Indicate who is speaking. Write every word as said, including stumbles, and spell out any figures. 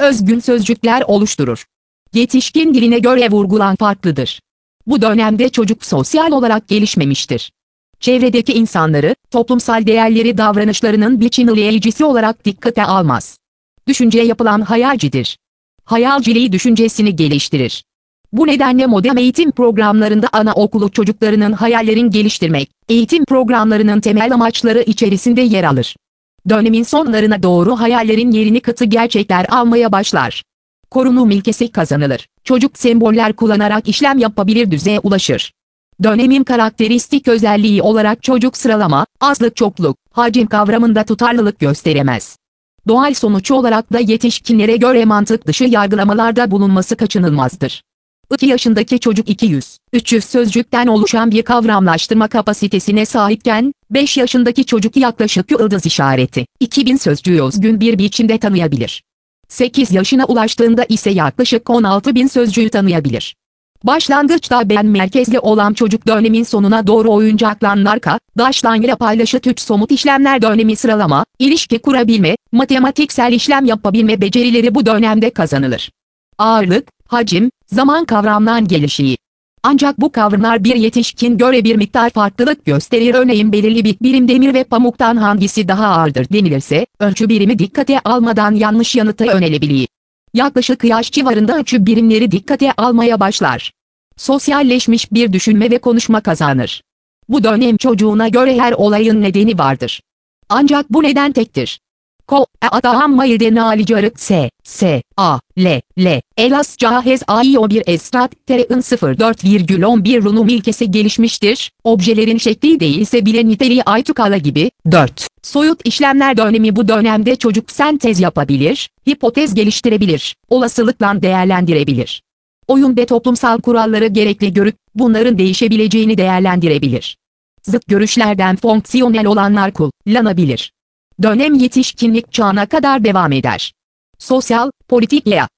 Speaker 1: özgün sözcükler oluşturur. Yetişkin diline göre vurgulan farklıdır. Bu dönemde çocuk sosyal olarak gelişmemiştir. Çevredeki insanları, toplumsal değerleri davranışlarının biçimleyicisi olarak dikkate almaz. Düşünce yapılan hayalcidir. Hayalciliği düşüncesini geliştirir. Bu nedenle modern eğitim programlarında anaokulu çocuklarının hayallerini geliştirmek, eğitim programlarının temel amaçları içerisinde yer alır. Dönemin sonlarına doğru hayallerin yerini katı gerçekler almaya başlar. Korunum ilkesi kazanılır. Çocuk semboller kullanarak işlem yapabilir düzeye ulaşır. Dönemin karakteristik özelliği olarak çocuk sıralama, azlık çokluk, hacim kavramında tutarlılık gösteremez. Doğal sonuç olarak da yetişkinlere göre mantık dışı yargılamalarda bulunması kaçınılmazdır. iki yaşındaki çocuk iki yüz üç yüz sözcükten oluşan bir kavramlaştırma kapasitesine sahipken, beş yaşındaki çocuk yaklaşık yıldız işareti, iki bin sözcüğü özgün bir biçimde tanıyabilir. sekiz yaşına ulaştığında ise yaklaşık on altı bin sözcüğü tanıyabilir. Başlangıçta ben merkezli olan çocuk dönemin sonuna doğru oyuncakla arkadaşlarıyla paylaşıt üç somut işlemler dönemi sıralama, ilişki kurabilme, matematiksel işlem yapabilme becerileri bu dönemde kazanılır. Ağırlık, hacim, zaman kavramdan gelişiği. Ancak bu kavramlar bir yetişkin göre bir miktar farklılık gösterir. Örneğin belirli bir birim demir ve pamuktan hangisi daha ağırdır denilirse, ölçü birimi dikkate almadan yanlış yanıta yönelebilir. Yaklaşık yaş civarında ölçü birimleri dikkate almaya başlar. Sosyalleşmiş bir düşünme ve konuşma kazanır. Bu dönem çocuğuna göre her olayın nedeni vardır. Ancak bu neden tektir. Ko, e atağam mayılden alicarık s, s, a, l, l, elas cahez aio bir esrat, tereın sıfır dört virgül on bir runum ilkesi gelişmiştir, objelerin şekli değilse bile niteliği aytukala gibi. dört. Soyut işlemler dönemi bu dönemde çocuk sentez yapabilir, hipotez geliştirebilir, olasılıkla değerlendirebilir. Oyun ve toplumsal kuralları gerekli görüp, bunların değişebileceğini değerlendirebilir. Zıt görüşlerden fonksiyonel olanlar kullanabilir. Dönem yetişkinlik çağına kadar devam eder. Sosyal, politik veya